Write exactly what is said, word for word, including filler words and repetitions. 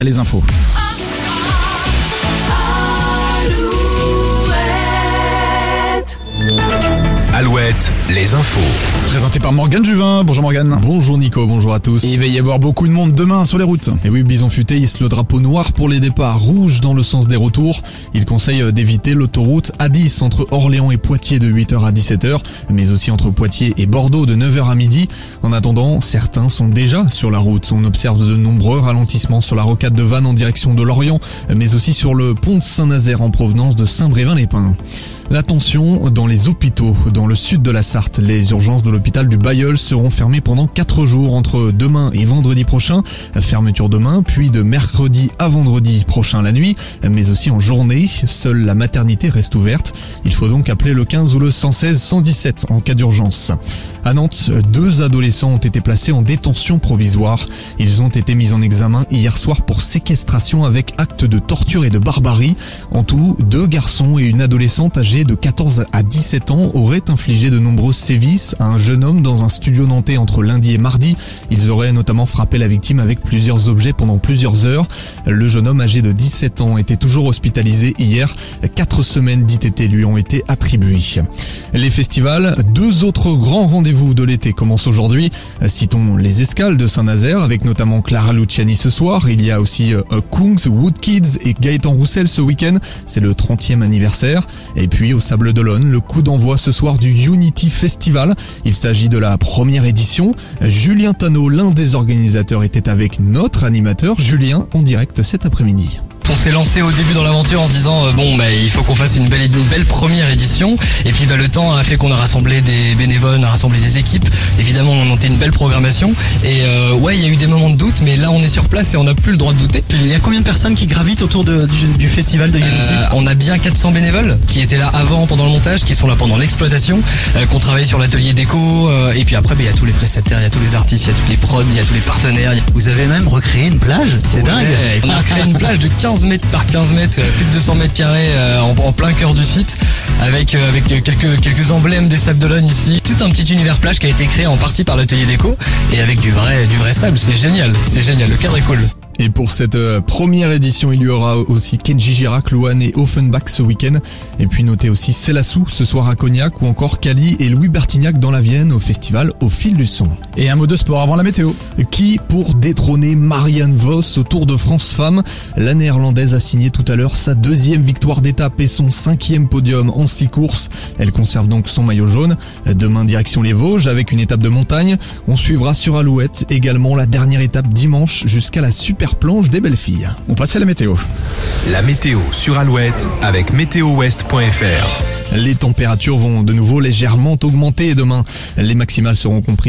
Les infos. Alouette, les infos. Présenté par Morgane Juvin. Bonjour Morgane. Bonjour Nico, bonjour à tous. Il va y avoir beaucoup de monde demain sur les routes. Et oui, Bison Futé hisse le drapeau noir pour les départs, rouge dans le sens des retours. Il conseille d'éviter l'autoroute A dix entre Orléans et Poitiers de huit heures à dix-sept heures, mais aussi entre Poitiers et Bordeaux de neuf heures à midi. En attendant, certains sont déjà sur la route. On observe de nombreux ralentissements sur la rocade de Vannes en direction de Lorient, mais aussi sur le pont de Saint-Nazaire en provenance de Saint-Brévin-les-Pins. La tension dans les hôpitaux. Dans le sud de la Sarthe, les urgences de l'hôpital du Bailleul seront fermées pendant quatre jours entre demain et vendredi prochain. Fermeture demain, puis de mercredi à vendredi prochain la nuit, mais aussi en journée. Seule la maternité reste ouverte. Il faut donc appeler le quinze ou le cent seize cent dix-sept en cas d'urgence. À Nantes, deux adolescents ont été placés en détention provisoire. Ils ont été mis en examen hier soir pour séquestration avec acte de torture et de barbarie. En tout, deux garçons et une adolescente âgée de quatorze à dix-sept ans auraient infligé de nombreux sévices à un jeune homme dans un studio nantais entre lundi et mardi. Ils auraient notamment frappé la victime avec plusieurs objets pendant plusieurs heures. Le jeune homme âgé de dix-sept ans était toujours hospitalisé hier. Quatre semaines d'I T T lui ont été attribuées. Les festivals, deux autres grands rendez-vous de l'été commencent aujourd'hui. Citons les Escales de Saint-Nazaire avec notamment Clara Luciani ce soir. Il y a aussi euh, Kungs, Wood Kids et Gaëtan Roussel ce week-end. C'est le trentième anniversaire. Et puis au Sable d'Olonne, le coup d'envoi ce soir du Unity Festival. Il s'agit de la première édition. Julien Tanneau, l'un des organisateurs, était avec notre animateur Julien en direct cet après-midi. On s'est lancé au début dans l'aventure en se disant euh, bon bah il faut qu'on fasse une belle une belle première édition, et puis bah le temps a fait qu'on a rassemblé des bénévoles, on a rassemblé des équipes, évidemment on a monté une belle programmation et euh, ouais il y a eu des moments de doute, mais là on est sur place et on n'a plus le droit de douter. Il y a combien de personnes qui gravitent autour de, du, du festival de Unity? euh, On a bien quatre cents bénévoles qui étaient là avant pendant le montage, qui sont là pendant l'exploitation, euh, qu'on travaille sur l'atelier déco, euh, et puis après bah, il y a tous les prestataires, il y a tous les artistes, il y a tous les prods, il y a tous les partenaires. Vous avez même recréé une plage, c'est ouais, dingue. On a créé une plage de quinze mètres par quinze mètres, plus de deux cents mètres carrés euh, en, en plein cœur du site, avec, euh, avec quelques, quelques emblèmes des Sables d'Olonne ici. Tout un petit univers plage qui a été créé en partie par l'atelier déco et avec du vrai, du vrai sable. C'est génial, c'est génial, le cadre est cool. Et pour cette euh, première édition, il y aura aussi Kenji Girac, Louane et Offenbach ce week-end. Et puis notez aussi Célassou ce soir à Cognac, ou encore Cali et Louis Bertignac dans la Vienne au festival Au Fil du Son. Et un mot de sport avant la météo. Qui pour détrôner Marianne Vos au Tour de France Femmes? La néerlandaise a signé tout à l'heure sa deuxième victoire d'étape et son cinquième podium en six courses. Elle conserve donc son maillot jaune. Demain direction les Vosges avec une étape de montagne. On suivra sur Alouette également la dernière étape dimanche jusqu'à la super planche des belles filles. On passe à la météo. La météo sur Alouette avec météo ouest point f r. Les températures vont de nouveau légèrement augmenter demain. Les maximales seront comprises